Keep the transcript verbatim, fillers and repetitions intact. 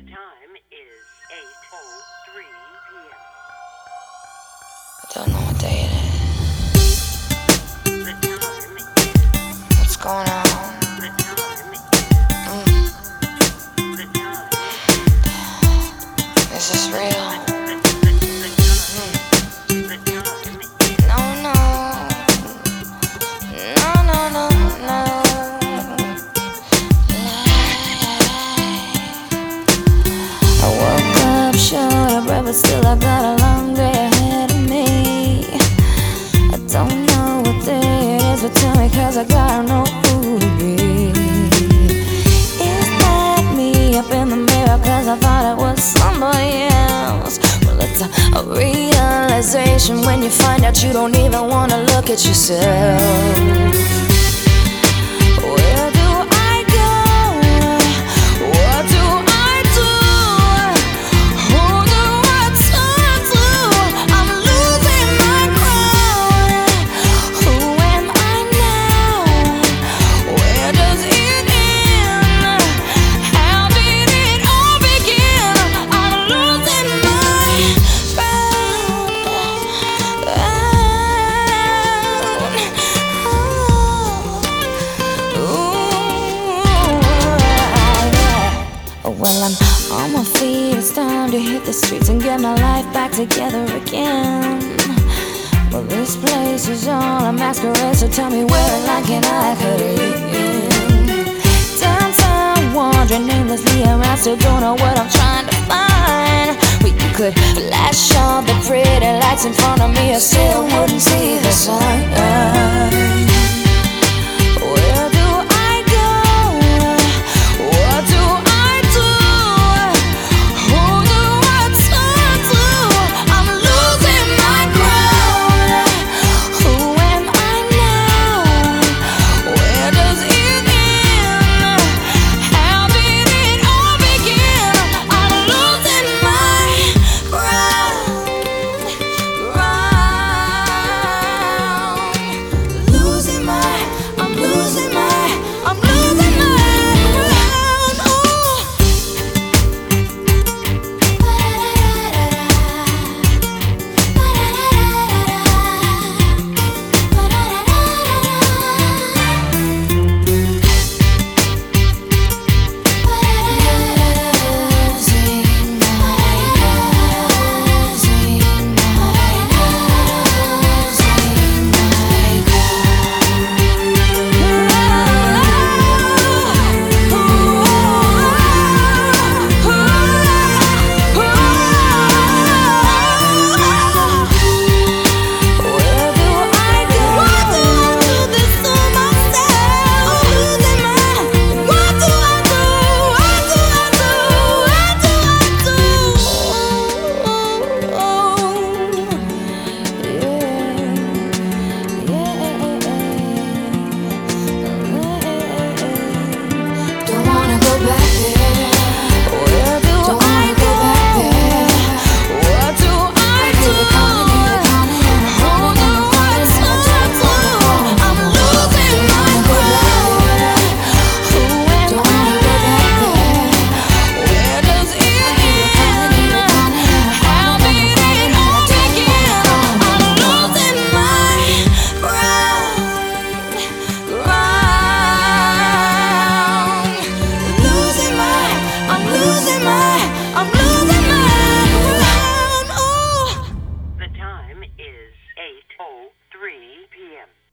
time is eight oh three p m I don't know what day it The time is. is. What's going on? The time is. Mm, The time is this real? The, the, the, the time. Mm, The time is. no, no. No, no, no, no. I woke up short of breath, but still I got a long day ahead of me. I don't know what day it is, but tell me, cause I gotta know who to be. Is that me up in the mirror, cause I thought it was somebody else? Well, it's a, a realization when you find out you don't even wanna look at yourself. Where do I go? What do I do? Who do I turn to? I'm losing my crown. Who am I now? Where does it end? How did it all begin? I'm losing my crown. Well, I'm on my feet, it's time to hit the streets and get my life back together again. Well, this place is all a masquerade, so tell me where in line can I cut in? Downtown, wandering aimlessly around, still don't know what I'm trying to find. Well, you could flash all the pretty lights in front of me, I still wouldn't see the sign. Where do I go? What do I do? Who do I turn to? I'm losing my crown. Who am I now? Where does it end? How did it all begin? I'm losing my crown. Crown. Losing my, I'm losing my, I'm losing my crown. Ooh. Where do I go? What do I do this to myself? I'm losing my. What do I do? What do I do? What do I do? Oh, yeah, yeah. Don't wanna go back there. Where do I go? What do I do? Who do I turn to? I'm losing my crown. Who am I now? Where does it end? How did it all begin? I'm losing my crown. Crown. Losing my, I'm losing my, I'm losing my crown. Ooh. The time is eight oh three p m